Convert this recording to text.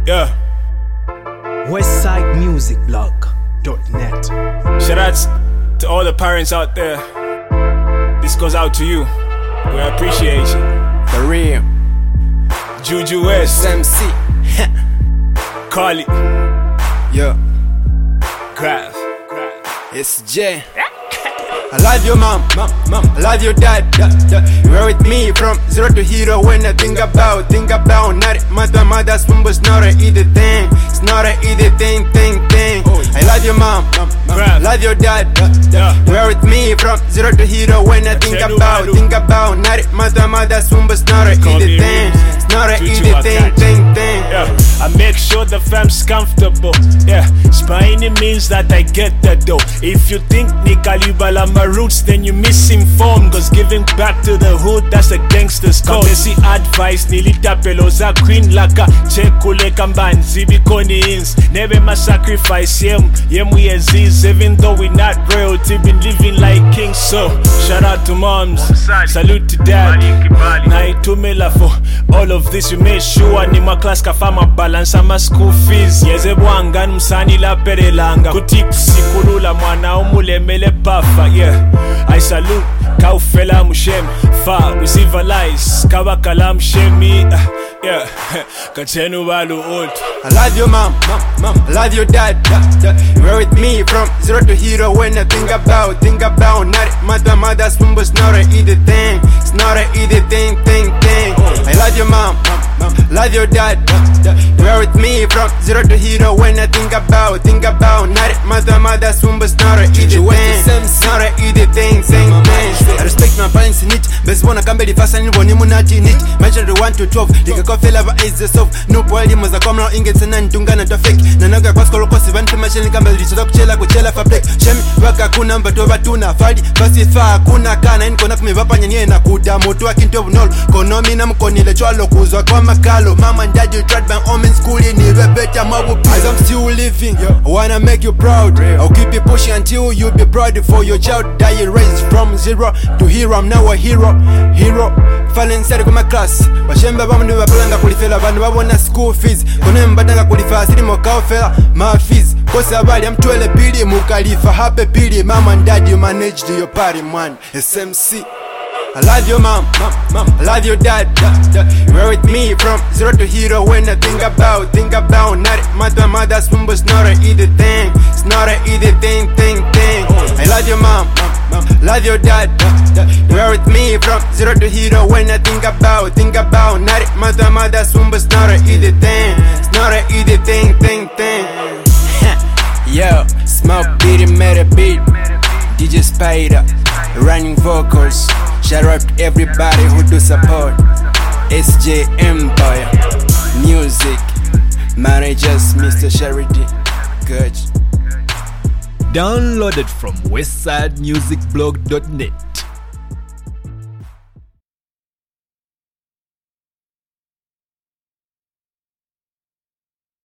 Yeah. WestsideMusicBlog.net. Shout outs to all the parents out there. This goes out to you. We appreciate you. Kareem, Juju West, MC, Carly, yeah, Graph. it's J. I love your mom, I love your dad. You were with me from zero to hero. When I think about not mother spoon's not a easy thing. It's not a easy thing. I love your mom, love your dad. You were with me from zero to hero. When I think about not mother spoon's not a easy thing. It's not a easy thing. Yeah, I make sure the fam's comfortable. Yeah, spiny means that I get that though. If you think Nikalibala my roots, then you misinformed. Cause giving back to the hood, that's a gangster's code. Kamesi advice, nilitapelo za queen laka. Chekule kamban, zibikoni ins. Never my sacrifice, yem we aziz. Even though we not royalty, been living like kings. So, shout out to moms, salute to dad. Naitumela for all of this, you made sure ni my class kafama balance my school fees. Yeze bwanga msani la perelanga. Kutik sikulula mwana umulemele bafa. Yeah, I salute Kaufela Mushem. Fa we civilize Kawakala Mshemi. Yeah, Katenu Balu old. I love your mom, I love your dad. You were with me from zero to hero. When I think about not mother spoon's not a easy thing. It's not a easy thing. I love your mom, love your dad. You were with me from zero to hero. When I think about not mother spoon's not a easy thing. It's not a easy thing. I respect my parents in it. Best wanna come back fast and when you munati in it. Mention the 1 to 12. Like a coffee lover is the soft. No poem was a common ingets and tungana to fake. Nanaga Pascal Cosi van to machine camel. It's up chela kuchela for black. Shem waka kuna mbatova tuna fadi. Basi fa kuna kana in connect me vapanya na kuda moto akinto nol. Konomi na mkonile chwalo kuzwa kwa makalo. Mama and dad you tried by home in school in the better mawu. As I'm still living, I wanna make you proud. I'll keep you pushing until you be proud for your child. That you raised from zero to hero. I'm now a hero. Falling inside of my class. Washemba bamu wapelanga kulifela vandu wabona school fees. Kone mbadanga kulifa asili mwakaofela my fees. Kosa bali amtuele pili mukalifa happy pili. Mama and dad you managed your party man. SMC. I love your mom, I love your dad. You were with me from zero to hero. When I think about not mother spoon's not a easy thing. It's not a easy thing. I love your mom, love your dad. You were with me from zero to hero. When I think about not mother spoon's not a easy thing. It's not a easy thing. Yo, smoke beat made a beat. DJ Spider, running vocals. Shout out to everybody who do support. SJ Empire Music Managers, Mr. Sheridan. Good. Downloaded from WestsideMusicBlog.net.